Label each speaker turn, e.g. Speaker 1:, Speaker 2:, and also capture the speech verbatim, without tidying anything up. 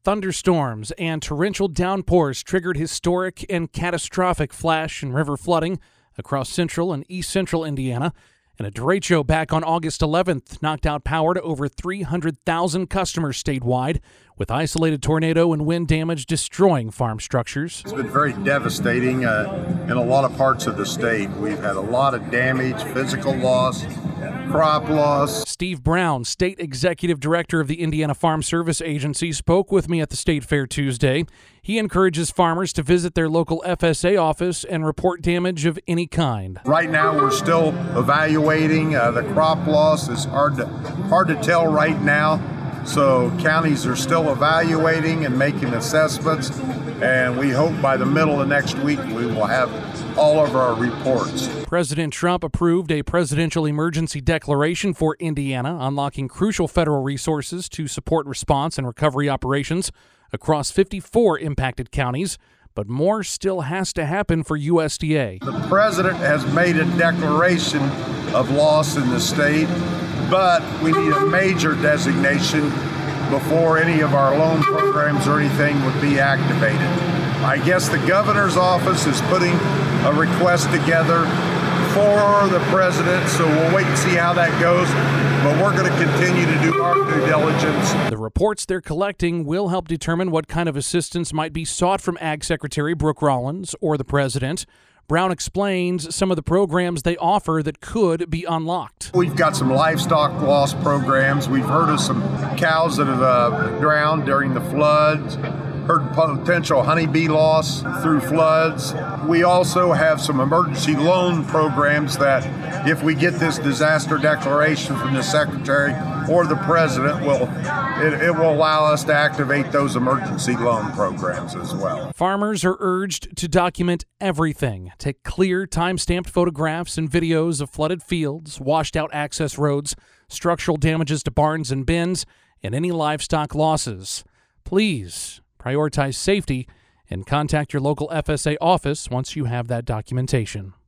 Speaker 1: Thunderstorms and torrential downpours triggered historic and catastrophic flash and river flooding across central and east central Indiana. And a derecho back on August eleventh knocked out power to over three hundred thousand customers statewide, with isolated tornado and wind damage destroying farm structures.
Speaker 2: It's been very devastating uh, in a lot of parts of the state. We've had a lot of damage, physical loss, crop loss.
Speaker 1: Steve Brown, State Executive Director of the Indiana Farm Service Agency, spoke with me at the State Fair Tuesday. He encourages farmers to visit their local F S A office and report damage of any kind.
Speaker 2: Right now, we're still evaluating. Uh, the crop loss is hard to, hard to tell right now. So counties are still evaluating and making assessments. And we hope by the middle of next week, we will have all of our reports.
Speaker 1: President Trump approved a presidential emergency declaration for Indiana, unlocking crucial federal resources to support response and recovery operations across fifty-four impacted counties. But more still has to happen for U S D A.
Speaker 2: The president has made a declaration of loss in the state, but we need a major designation before any of our loan programs or anything would be activated. I guess the governor's office is putting a request together for the president, so we'll wait and see how that goes. But we're going to continue to do our due diligence.
Speaker 1: The reports they're collecting will help determine what kind of assistance might be sought from Ag Secretary Brooke Rollins or the president. Brown explains some of the programs they offer that could be unlocked.
Speaker 2: We've got some livestock loss programs. We've heard of some cows that have uh, drowned during the floods. Heard potential honeybee loss through floods. We also have some emergency loan programs that if we get this disaster declaration from the secretary or the president, will it, it will allow us to activate those emergency loan programs as well.
Speaker 1: Farmers are urged to document everything. Take clear, time-stamped photographs and videos of flooded fields, washed-out access roads, structural damages to barns and bins, and any livestock losses. Please prioritize safety and contact your local F S A office once you have that documentation.